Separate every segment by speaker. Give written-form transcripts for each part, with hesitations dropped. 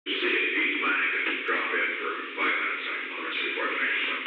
Speaker 1: See if he's planning to drop in for 5 minutes on this before the next one.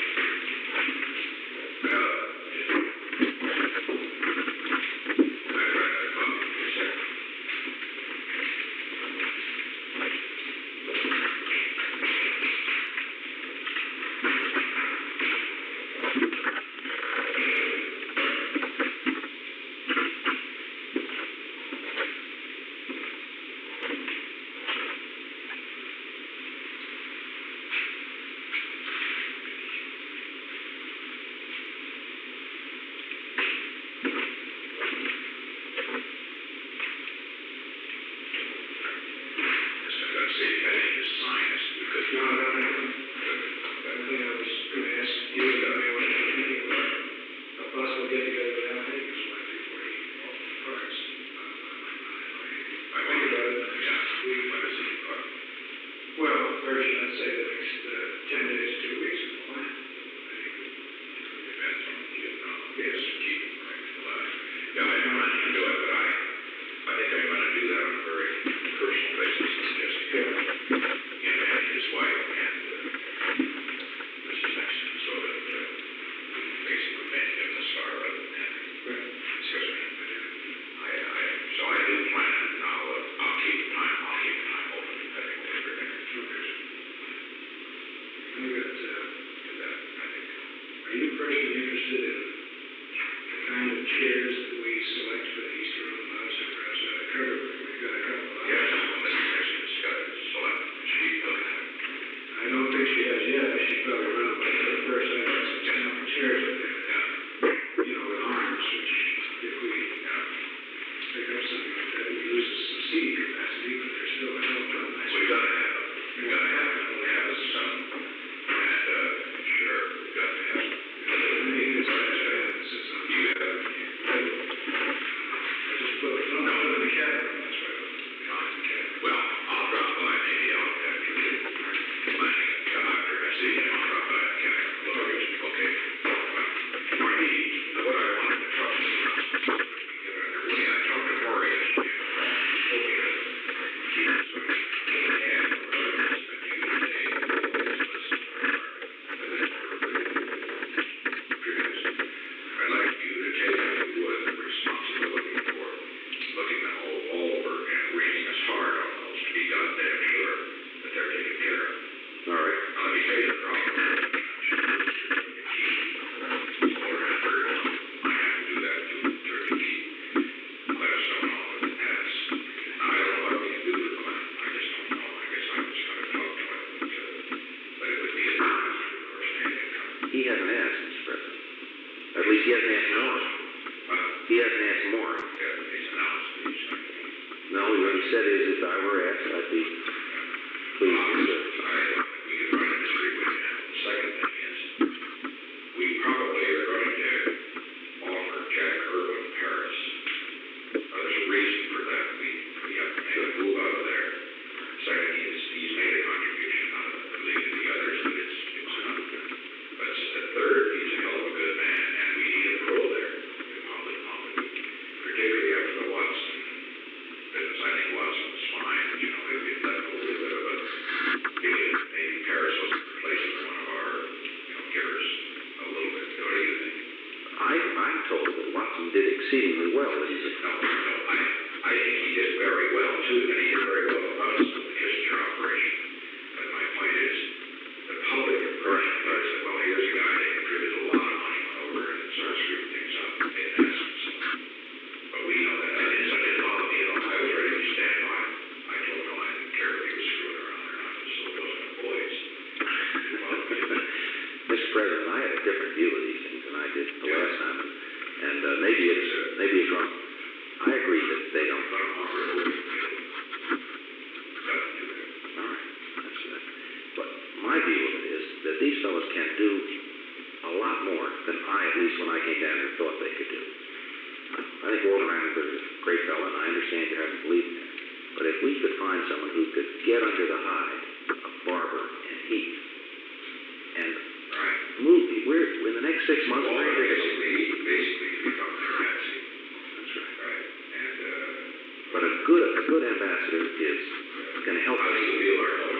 Speaker 2: But a good ambassador is going to help us.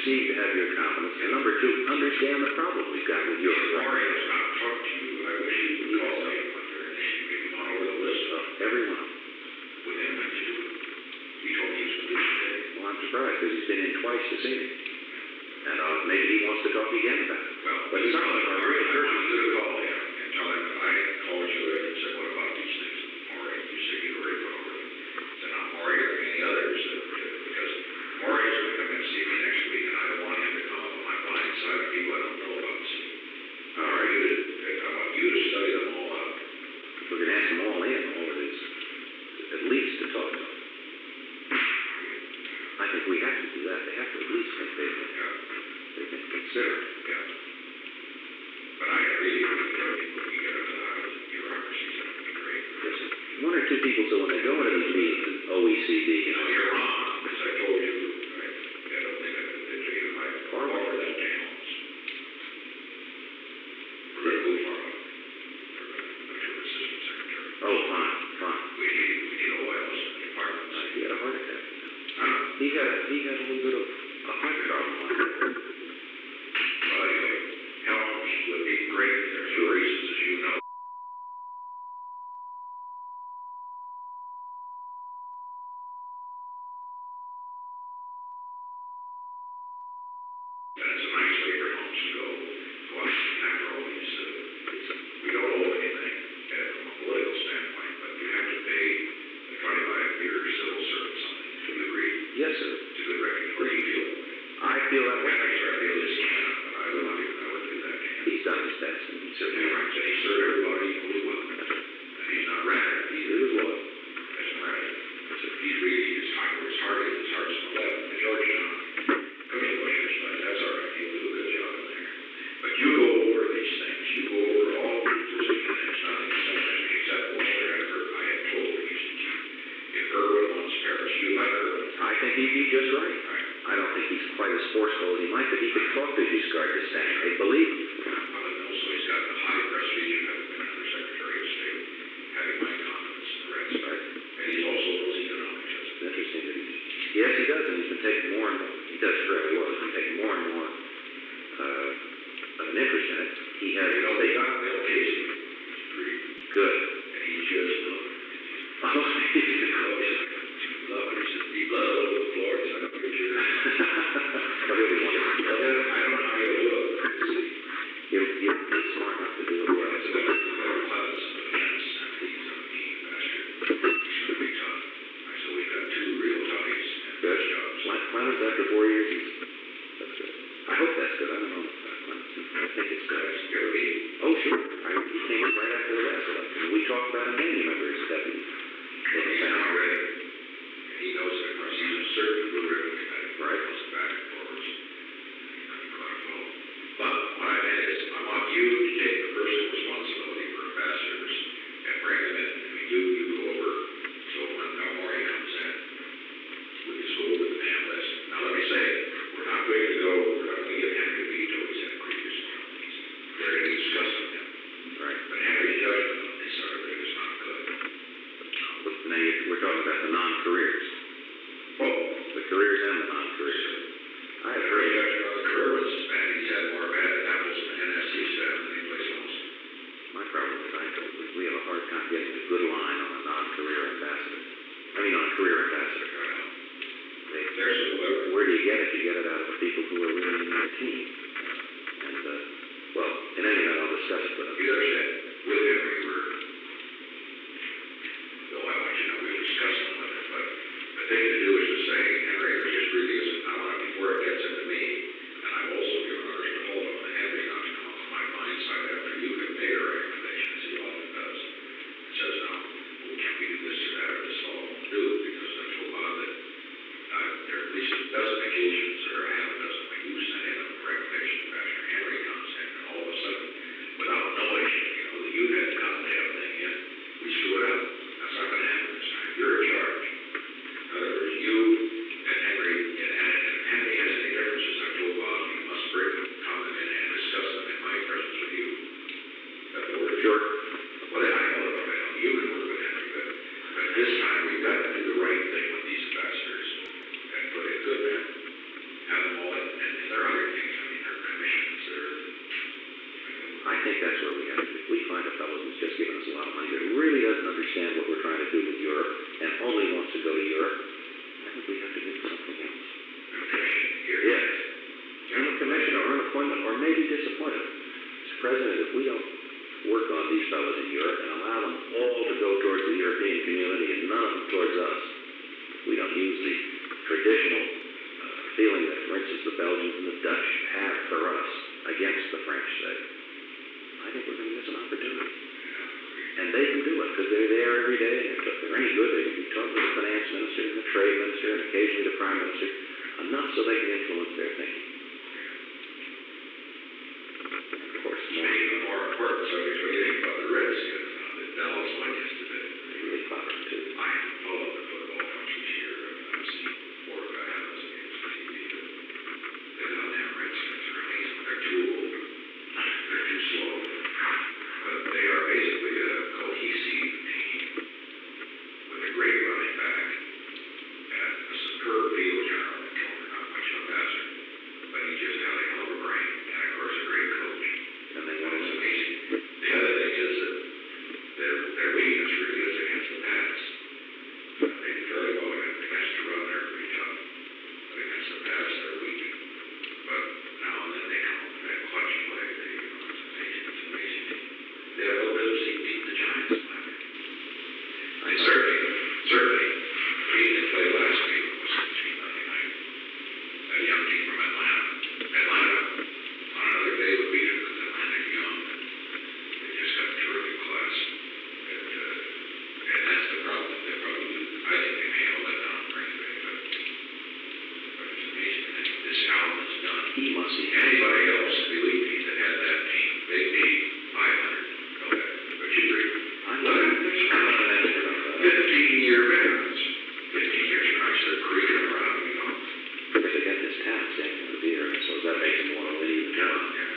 Speaker 2: received to have your confidence, and number two, understand the problem we've got with your
Speaker 1: Maury has not talked to you. I wish you would call me when they're maybe gone over the list of
Speaker 2: everyone.
Speaker 1: with him and you. He told me he was going to do today.
Speaker 2: Well, I'm surprised because he's been in twice to see me. And maybe he wants to talk again about it.
Speaker 1: Well,
Speaker 2: But it's not like
Speaker 1: I
Speaker 2: our
Speaker 1: want
Speaker 2: real
Speaker 1: you
Speaker 2: church.
Speaker 1: to call him and tell him that I called you and said, what about these things? Maury, you said you already put over them. Said, not Maury or any others, because Maury is going to come and see me next week, and I don't want him to come up on my blind side of people I don't know about. See, I want you to study them all out.
Speaker 2: We're going to ask them all in, all of this, at least to talk to them. I think we have to do that. They have to at least think they can consider it.
Speaker 1: Yeah. But I really think that people can get into the bureaucracies, that would be great.
Speaker 2: Yes. One or two people, so when they go into these meetings, OECD,
Speaker 1: No, you're wrong, because I told you, I don't think I did to you, I offer that to Helms. We're going to move Farmer for the assistant secretary.
Speaker 2: oh, fine.
Speaker 1: We need oils in the departments.
Speaker 2: He had a heart attack. He had a little bit of a heart problem.
Speaker 1: Well, anyway, Helms would be great. There's two reasons, as you know. And it's a nice way for Helms to go out after all these, we don't owe anything from a political standpoint, but you have to pay the 25-year civil service something. Do you agree?
Speaker 2: Yes, sir.
Speaker 1: To the record, where do you feel?
Speaker 2: I feel that way.
Speaker 1: I feel this cannot, but I would do that to him.
Speaker 2: He's done his best, and he
Speaker 1: So
Speaker 2: certainly
Speaker 1: right, and he served everybody equally well. And he's not ratted.
Speaker 2: he was loyal.
Speaker 1: That's right. So he's really, his heart's in the left, and Georgetown. Cookie Bushers, but that's all right. He'll do a good job in there. But you go over these things. You go over all the existing things, nothing changed except Walter Edward. I had told you to keep. If Irwin wants Paris, you like Irwin.
Speaker 2: I think he'd be just right.
Speaker 1: Right.
Speaker 2: I don't think he's quite as forceful as he might, but he could talk to these guys to stand. They believe him.
Speaker 1: Well, and also he's got the high prestige of having been under Secretary of State, having my confidence in the rest.
Speaker 2: Right.
Speaker 1: And he's also knows economics.
Speaker 2: It's interesting that yes, he does, and he's been taking more and more. He does fairly well. He's been taking more and more of an interest in it. He has.
Speaker 1: They got Bill Casey. He's pretty
Speaker 2: Good.
Speaker 1: and he just loved it.
Speaker 2: Oh,
Speaker 1: He loved it. He said, he loved it over the floor. He said, I'm pretty sure.
Speaker 2: But he'll be wonderful.
Speaker 1: I don't know how he'll do it.
Speaker 2: He's smart enough to do it well.
Speaker 1: It's a better class of defense, and he's a mean bastard. He's going to be tough. So we've got two real toughies and
Speaker 2: Good.
Speaker 1: jobs.
Speaker 2: Clemens, after 4 years, that's good. I hope that's good. I don't know about Clemens. I think it's good.
Speaker 1: Guys, you ever meet him?
Speaker 2: Oh, sure. He came up right after the last election. We talked about him then, you remember, his deputy.
Speaker 1: He's been already. And he knows it, of course. He's a certain blue ribbon committee.
Speaker 2: Right.
Speaker 1: Goes back and forwards. He's quite a fellow. But what I meant is, I want you to take the personal responsibility for ambassadors and bring them in. I mean, you go over. So when Maury comes in, we just go over the damn list. Now, let me say, we're not going to give Henry veto. He's had previous one of these. We're going to discuss with him.
Speaker 2: Right.
Speaker 1: But Henry's judgment on this sort of thing is not good.
Speaker 2: Now we're talking about the non-careers.
Speaker 1: Oh,
Speaker 2: The careers and the non-careers. I have
Speaker 1: Henry's
Speaker 2: heard
Speaker 1: judgment on the career was bad. He's had more bad apples in NSC staff than any place else.
Speaker 2: my problem with Seinfeld is we have a hard time getting a good line on a non-career ambassador. I mean, on a career ambassador.
Speaker 1: There's whoever.
Speaker 2: Where do you get it? You get it out of the people who are really in your team. And, well, in any event, I'll discuss it with them.
Speaker 1: You understand? With Henry, Bill, I want you to know we were discussing with him, but the thing to do is to say, Henry, there just really isn't, I want it before it gets into me, and I've also given orders to hold on to Henry not to come up on my blind side after you have made a recommendation, as he often does. It says, no, well, can't we do this or that, or this all won't do, because I've told Bob that there are at least a dozen occasions, or a half a dozen, when you send in a recommendation to Pastor Henry comes in, and all of a sudden, without knowing, that you had gotten the damn thing in, we screw it up. That's not going to happen this time. You're in charge. In other words, you and Henry, and if Henry has any differences, I told Bob, you must bring them, come in and discuss them in my presence with you. That the word.
Speaker 2: Sure.
Speaker 1: Well, then I know you can work with Henry, but this time we've got to do the right thing with these ambassadors and put in good men. Have them all in
Speaker 2: they're there every day, and if they're any good, they can be talking to the finance minister, and the trade minister, and occasionally the prime minister, enough so they can influence their thinking. And of course,
Speaker 1: Speaking of more important subjects, what do you think about the Redskins? The Dallas won yesterday.
Speaker 2: they really clout them too.
Speaker 1: I haven't followed the football much this year. I've seen 4 or 5 highlights against the TV, but the goddamn Redskins are amazing. They're too old. They're too slow. But they are basically a cohesive team with a great running back and a superb field general in Kilmer, not much of a passer, but he just had a hell of a brain and of course a great coach.
Speaker 2: And they
Speaker 1: That
Speaker 2: won
Speaker 1: is
Speaker 2: it.
Speaker 1: amazing. The other thing is that their weakness really is against the pass. They do very well against the run, they're pretty tough. But against the pass, they're weak. But now and then they come up with that clutch play. It's amazing. It's amazing. They have a little bit of beat the Giants, in my opinion. They certainly, beating they played last week was 3-0 night. That young team from Atlanta, on another day would beat them because Atlanta's young. They just got terrific class. And that's the problem. They probably, I think they may have let down Green Bay, but it's amazing. I think this Allen has done.
Speaker 2: He must be.
Speaker 1: Anybody else, believe me, that had that team, they'd be 500. Go ahead. Would you agree?
Speaker 2: I'm not an expert on that.
Speaker 1: 15-year veterans. 15 years from now, they're creaking around, you know.
Speaker 2: Because they got this tax thing on the beer, so that makes them want to leave.
Speaker 1: Yeah.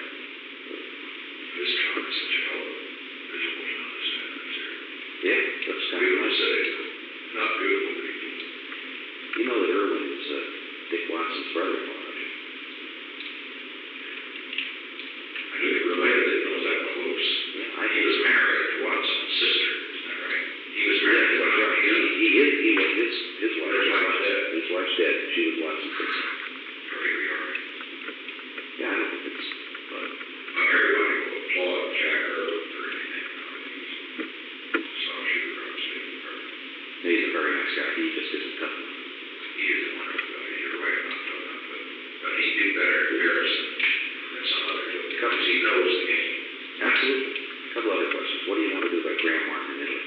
Speaker 1: This town is such a hell of a visual town, this veterans here.
Speaker 2: Yeah, that's kind of
Speaker 1: Beautiful
Speaker 2: nice.
Speaker 1: city, not beautiful people.
Speaker 2: You know that Irwin is Dick Watson's brother-in-law, don't you?
Speaker 1: I knew they related, didn't know it was that close.
Speaker 2: Yeah,
Speaker 1: He was married to Watson's sister, isn't that right? He was married to
Speaker 2: That's right. He was his wife.
Speaker 1: His wife's dead.
Speaker 2: His wife's dead. She was Watson's sister.
Speaker 1: Perfectly all right.
Speaker 2: Yeah, I don't think it's. But
Speaker 1: Everybody will applaud Jack Earl for anything. So shoot across state department.
Speaker 2: he's a very nice guy. He just isn't tough enough.
Speaker 1: He is a wonderful guy. You're right about that. But he did better in Harrison than some others because he knows the game.
Speaker 2: Absolutely. A couple other questions. What do you want to do about Graham Martin in Italy?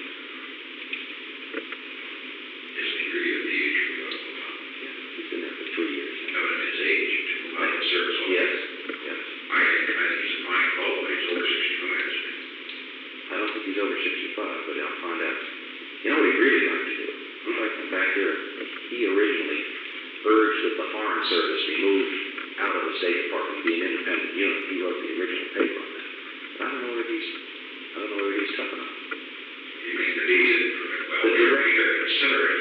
Speaker 1: Isn't he really a DH for the Oklahoma?
Speaker 2: Yeah, he's been there for 3 years now.
Speaker 1: Having his age to move out of service.
Speaker 2: Yes, yes.
Speaker 1: I think he's a fine fellow, but he's over 65, isn't he?
Speaker 2: I don't think he's over 65, but I'll find out. You know what he'd really like to do? He'd like to come back here. He originally urged that the Foreign Service be moved out of the State Department, be an independent unit. He wrote the original paper on that. But I don't know whether he's tough enough.
Speaker 1: You mean that he didn't, well, we are considering,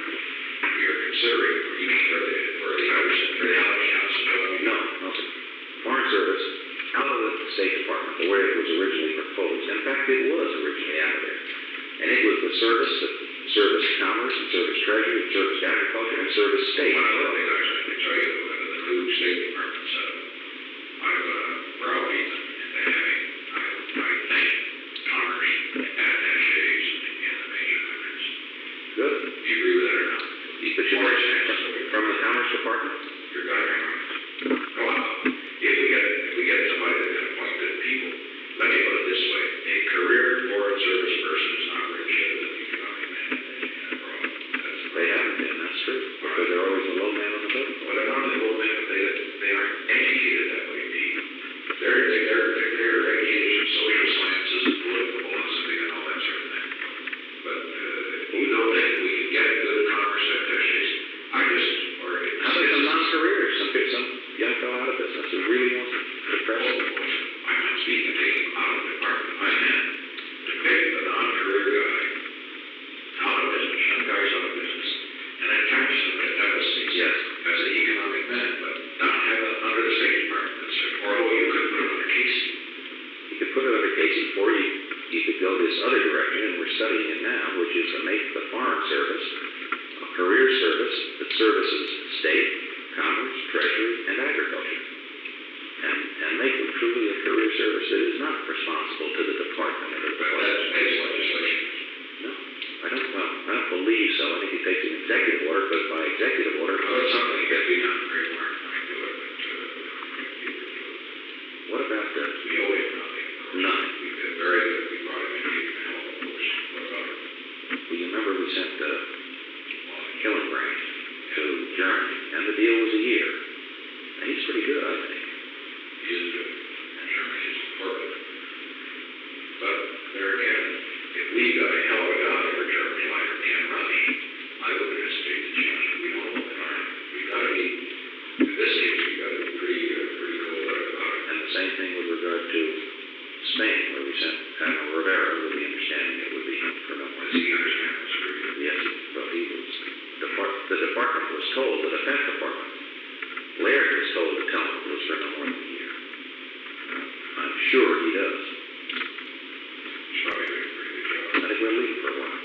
Speaker 1: you mean for the Irish Council job?
Speaker 2: No, sir. Foreign Service, out of the State Department, the way it was originally proposed. In fact, it was originally out of there. And it was the Service Commerce, and Service Treasury, and Service Agriculture, and Service State.
Speaker 1: One other thing I can tell you, the new State Department set up, I've browbeat them into having, I think, commerce attaches in the major countries.
Speaker 2: Good.
Speaker 1: Do you agree with that or not?
Speaker 2: But you from the Commerce Department?
Speaker 1: You're goddamn right. Well, if we get somebody that can appoint good people, let me put it this way, a career Foreign Service person is not rich if you cannot command abroad.
Speaker 2: They haven't been, that's true. Because they're always the low man on the boat.
Speaker 1: Well, they're not the old men, but they aren't educated that way, Pete. They're educated in social sciences and political philosophy and all that sort of thing. But you don't think we can get good commerce attaches?
Speaker 2: How about some non-careers? Some young fellow out of business who really wants to press.
Speaker 1: I'm not speaking of taking them out of the department. I meant to pick the non-career guy out of business, young guys out of business, and attach them at FSC as an economic man, but not have it under the State Department. Or you could put it under Casey.
Speaker 2: You could put it under Casey, or you could go this other direction, and we're studying it now, which is to make the Foreign Service a career service that services state, commerce, treasury, and agriculture. And make them truly a career service that is not responsible to the department or the
Speaker 1: But that's base legislation.
Speaker 2: No, I don't believe so. I think it takes an executive order, but by executive order,
Speaker 1: Well, it's something that can be done very well. I can do it, but
Speaker 2: what about
Speaker 1: we owe him nothing.
Speaker 2: nothing?
Speaker 1: We've been very good. We brought him in, gave him a help, of course. What about it?
Speaker 2: sent Hillenbrand to Germany, and the deal was a year. And he's pretty good, I think.
Speaker 1: He is good, and Germany is important. But there again, if we got a hell of a guy over Germany like Dan Rush, I would anticipate the change. We don't know the time. We got to be, in this case, we got to be pretty cool about it.
Speaker 2: And the same thing with regard to Spain, where we sent Admiral Rivera with the understanding it would be for no more.
Speaker 1: Does he understand this?
Speaker 2: Yes, well, he was, the department was told, the Defense Department, Laird was told to tell him it was for no more than a year. I'm sure he does.
Speaker 1: He's probably doing a pretty good job.
Speaker 2: I think we'll leave for a while.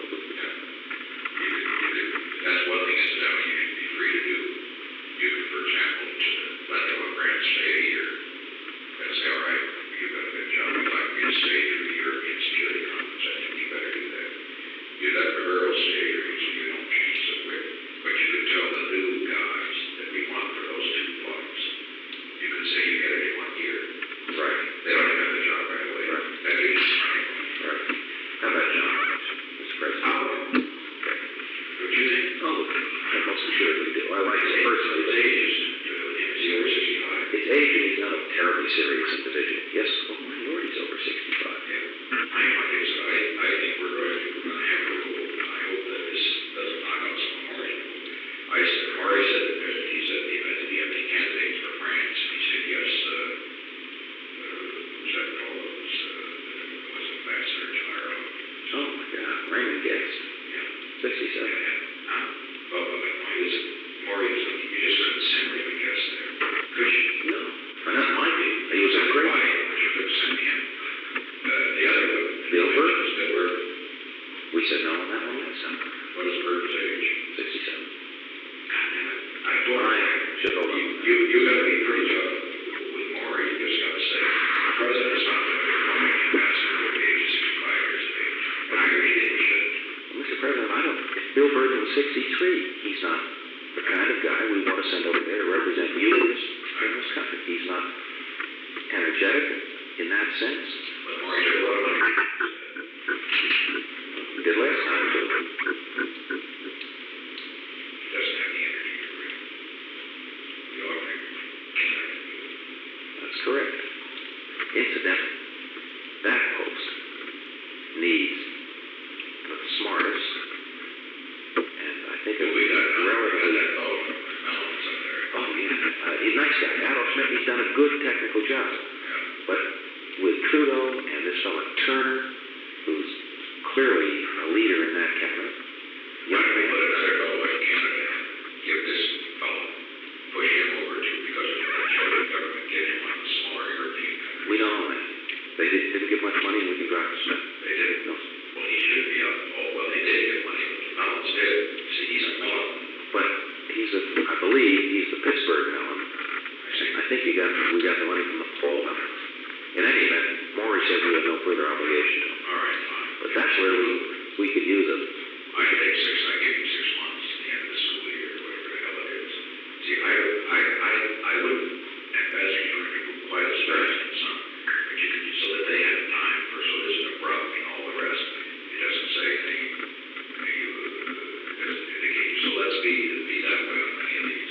Speaker 1: That's one thing incidentally you should be free to do. You could, for example, let Hillenbrand stay a year and say, all right, you've done a good job. We'd like you to stay through the European Security Conference. I think you better do that. You let Rivera stay here so you don't change so quick. But you could tell the new guys that we want for those 2 flights. You could say you get it in 1 year.
Speaker 2: Right.
Speaker 1: They don't even have the job right away.
Speaker 2: Right.
Speaker 1: That leaves money.
Speaker 2: Right. How about John, Mr. President?
Speaker 1: What do you think?
Speaker 2: Oh, I most assuredly do. I like him personally,
Speaker 1: His
Speaker 2: but
Speaker 1: age is he over 65?
Speaker 2: his age, and he's not a terribly serious individual. Yes, well, my lord, he's over 65.
Speaker 1: Yeah. I think we're going to have a rule. I hope that this doesn't knock out some memorial. Maury said that he said he had to be empty candidates for France, and he said yes. Who's that fellow? Was Ambassador General?
Speaker 2: Oh, my God. Raymond Guest.
Speaker 1: Yeah.
Speaker 2: 67.
Speaker 1: Well, my point is, Maury, you just couldn't send Raymond Guest there. Could you?
Speaker 2: No. Not my view. He was a great
Speaker 1: Why? You couldn't send him. The other one.
Speaker 2: Bill Burr.
Speaker 1: Bill Burr.
Speaker 2: We said no on that one last time.
Speaker 1: What is Burr's age?
Speaker 2: 67.
Speaker 1: God damn it. I don't
Speaker 2: I should hold on.
Speaker 1: You got to be pretty tough with Maury. You just got to say, the president is not going to be appointing an ambassador at the age of 65 years of age. And I agree that he should.
Speaker 2: Well, Mr. President, I don't. If Bill Burton was 63, he's not the kind of guy we want to send over there to represent you in this country. He's not energetic in that sense.
Speaker 1: But Maury did a lot of money.
Speaker 2: He did last time, too.
Speaker 1: He doesn't have the energy to read. We all think can't.
Speaker 2: That's correct. Incidentally, that post needs the smartest, and I think it would be relatively...
Speaker 1: that fellow from Mellon's up there.
Speaker 2: Oh, yeah. He's a nice guy. Adolf Schmidt, he's done a good technical job.
Speaker 1: Yeah.
Speaker 2: But with Trudeau and this fellow Turner, who's clearly a leader in that cabinet,
Speaker 1: Why don't we put another fellow like Canada in? Give this fellow, push him over to, because of the German government, get him on the smaller European countries.
Speaker 2: we don't own it. They didn't give much money, and we can drop Smith.
Speaker 1: They did.
Speaker 2: No.
Speaker 1: Well, he should be up. Oh, well, they did get money. Mellon's did. See, he's a Mellon.
Speaker 2: But I believe he's the Pittsburgh Mellon.
Speaker 1: I see.
Speaker 2: I think we got the money from the Paul Mellon. In any event, Maury said we have no further obligation to him.
Speaker 1: All right, fine.
Speaker 2: But that's where we could use it.
Speaker 1: I give him 6 months to the end of the school year, or whatever the hell it is. See, I wouldn't advise you to be quite as fast as some, but you could, so that they have time for, so there's an abrupt and all the rest. It doesn't say anything, it doesn't indicate, so let's be that way on many of these.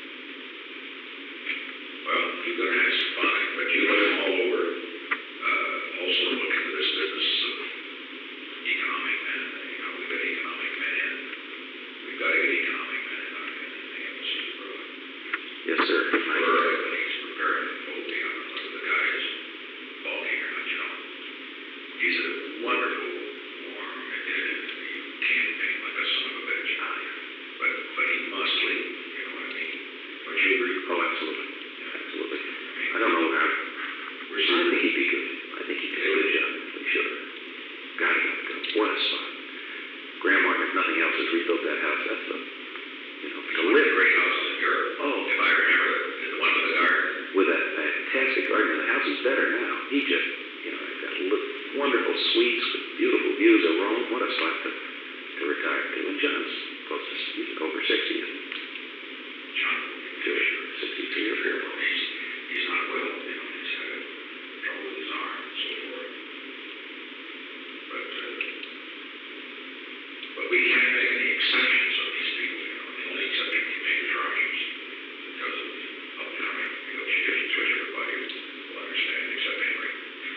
Speaker 1: Well, you're gonna have some fun, but you look them all over, also look into this business of economic men, we've got economic men in. We've got to get economic men in the embassy abroad.
Speaker 2: Yes, sir.
Speaker 1: Burr, I think he's preparing to vote beyond whether the guy is balking or not, He's a wonderful, warm, campaign like a son of a bitch. But he must leave, you know what I mean? Don't you agree?
Speaker 2: Oh, absolutely. Absolutely. I don't know how.
Speaker 1: We're
Speaker 2: I
Speaker 1: seeing
Speaker 2: think he'd be good. I think he'd do a good job. We should. Got him. What a spot. Graham Martin, if nothing else, has rebuilt that house. That's the
Speaker 1: one of the great houses in Europe.
Speaker 2: Oh.
Speaker 1: If I remember, the one with the garden.
Speaker 2: With that fantastic garden. The house is better now. He just, got wonderful suites with beautiful views of Rome. What a spot to retire to. And John's close to, he's over 60.
Speaker 1: John,
Speaker 2: Jewish, 63 or 4.
Speaker 1: He's not well, he's had trouble with his arm and so forth. But we can't make exceptions of these people, the only exception he made is Rogers because of upcoming negotiations, which everybody will understand except Henry.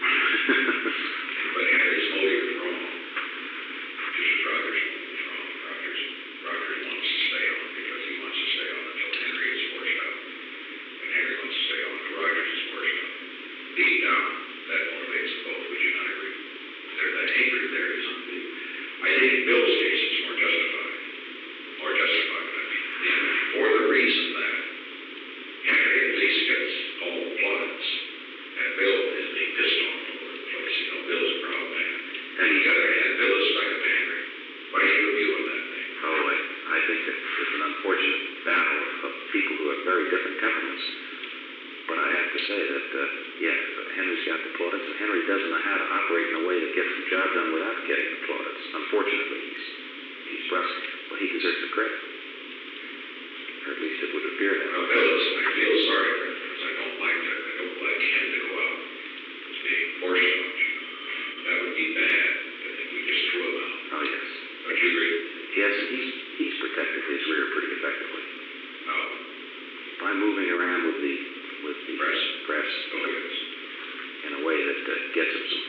Speaker 1: But Henry's motive is wrong. Just as Rogers' motive is wrong. Rogers wants to stay on because he wants to stay on until Henry is forced out. And Henry wants to stay on until Rogers is forced out. Deep down, that motivates them both. Would you not agree? That hatred there is unbelievable. I think Bill's case is more justified. More justified, for the reason that Henry at least gets all the plaudits, and Bill is being pissed off all over the place. Bill's a proud man. And the other hand, Bill is stuck up to Henry. What do you view on that thing?
Speaker 2: Oh, I think that it's an unfortunate battle of people who have very different temperaments. But I have to say that, Henry's got the plaudits, and Henry doesn't know how to operate in a way that gets the job done without getting the plaudits. Unfortunately, he's brusque, but he deserves the credit. Or at least it would appear that.
Speaker 1: Well, Bill, I feel sorry for him because I don't like that. I don't like him to go out as being forced out. That would be bad. I think we just threw him out.
Speaker 2: Oh, yes.
Speaker 1: Don't you agree?
Speaker 2: Yes, and he's protected his rear pretty effectively.
Speaker 1: Oh.
Speaker 2: By moving around with the press
Speaker 1: Oh, yes.
Speaker 2: in a way that gets him some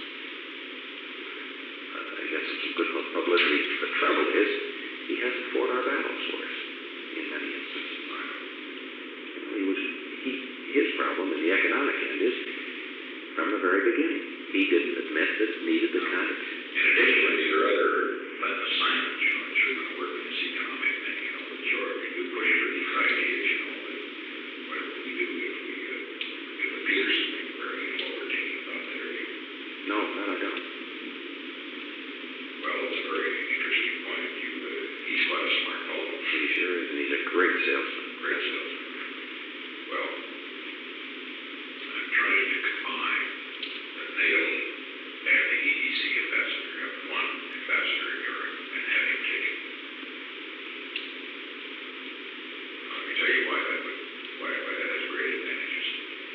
Speaker 2: good publicity. The trouble is, he hasn't fought our battles for us in many instances. His problem in the economic end is from the very beginning. He didn't admit that it needed the kind of.
Speaker 1: In addition to your other assignments, that you're going to work in this economic thing, sure, we do push for these ideas, what would we do if the Peterson thing where, what we're thinking about there?
Speaker 2: No, that I don't.
Speaker 1: Well, it's a very interesting point. He's quite a smart fellow.
Speaker 2: He sure is, and he's a great salesman.
Speaker 1: Great salesman. Well, I'm trying to combine the NATO and the EDC ambassador, have one ambassador in Europe and have him take it. Let me tell you why that has great advantages.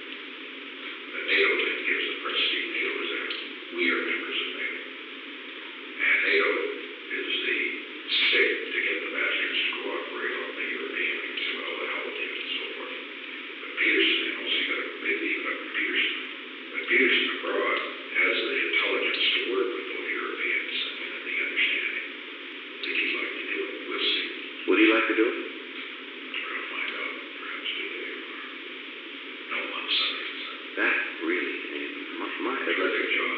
Speaker 1: The NATO thing gives the prestige. NATO is that we are members of NATO. And NATO is the stick to get the bastards to cooperate on the European things, well, the Houthis and so forth. But Peterson, also you got a big lead up with Peterson. But Peterson abroad has the intelligence to work with those Europeans and the understanding. I think he'd like to do it. We'll see.
Speaker 2: Would he like to do it?
Speaker 1: We're going to find out perhaps today. No, on Sunday.
Speaker 2: That really,
Speaker 1: Terrific job.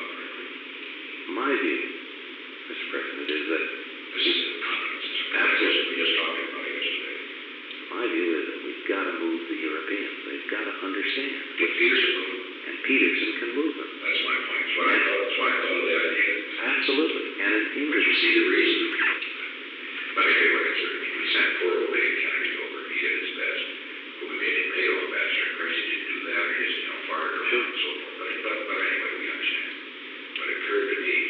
Speaker 2: My view, Mr. President, is that
Speaker 1: This is the confidence.
Speaker 2: Absolutely.
Speaker 1: We just talked about it yesterday.
Speaker 2: my view is that we've got to move the Europeans. They've got to understand.
Speaker 1: Get Peterson moving.
Speaker 2: And Peterson can move them.
Speaker 1: That's my point. That's why I thought of the idea.
Speaker 2: Absolutely. And in
Speaker 1: Because
Speaker 2: English,
Speaker 1: you see the reason. But anyway, like I said, we sent poor old Lady Kennedy over. He did his best. But we made him NATO ambassador. Of course, he didn't do that. He just, fired around and so forth. But anyway, we understand. But it occurred to me,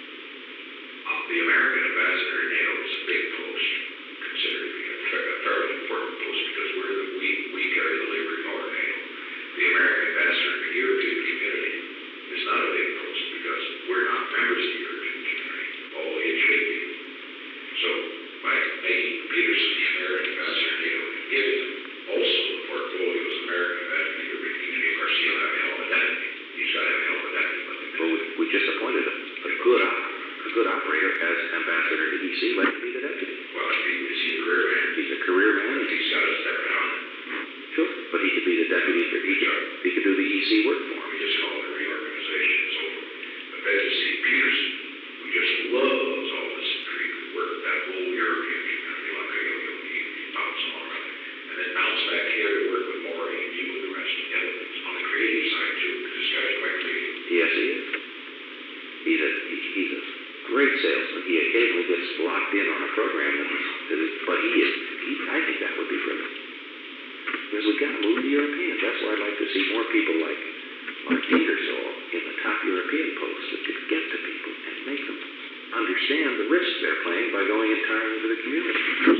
Speaker 1: the American ambassador in NATO is a big post, considered to be a fairly important post because we carry the labor of our NATO. The American ambassador in the European community is not a big post because we're not members of the European community, although it should be. So by making Peterson the American ambassador in NATO and giving him also the portfolio as American ambassador in the European community, of course he'll have a hell of a deputy. He's got to have a hell of a deputy.
Speaker 2: well, we just appointed a good operator as ambassador to EC. Let him be the deputy.
Speaker 1: Well, is he a career man?
Speaker 2: He's a career man.
Speaker 1: He's got to step down.
Speaker 2: Sure, but he could be the deputy for he could do the EC work for him.
Speaker 1: We just call it reorganization and so forth. But then you see Peterson, who just loves all this intriguing work, that whole European community, like he bounce all around it. And then bounce back here to work with Maury and you and the rest of them. On the creative side too, because this guy's quite creative.
Speaker 2: Yes, he is. He's a great salesman. He occasionally gets locked in on a program but I think that would be brilliant. Because we've got to move the Europeans. That's why I'd like to see more people like Ingersoll in the top European posts that could get to people and make them understand the risks they're playing by going entirely into the community.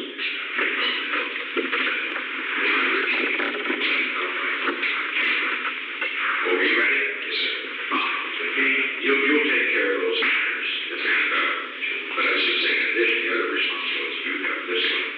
Speaker 1: Are we ready? Yes, sir. You'll take care of those matters. But I should say, in addition, the other responsibilities you have, this one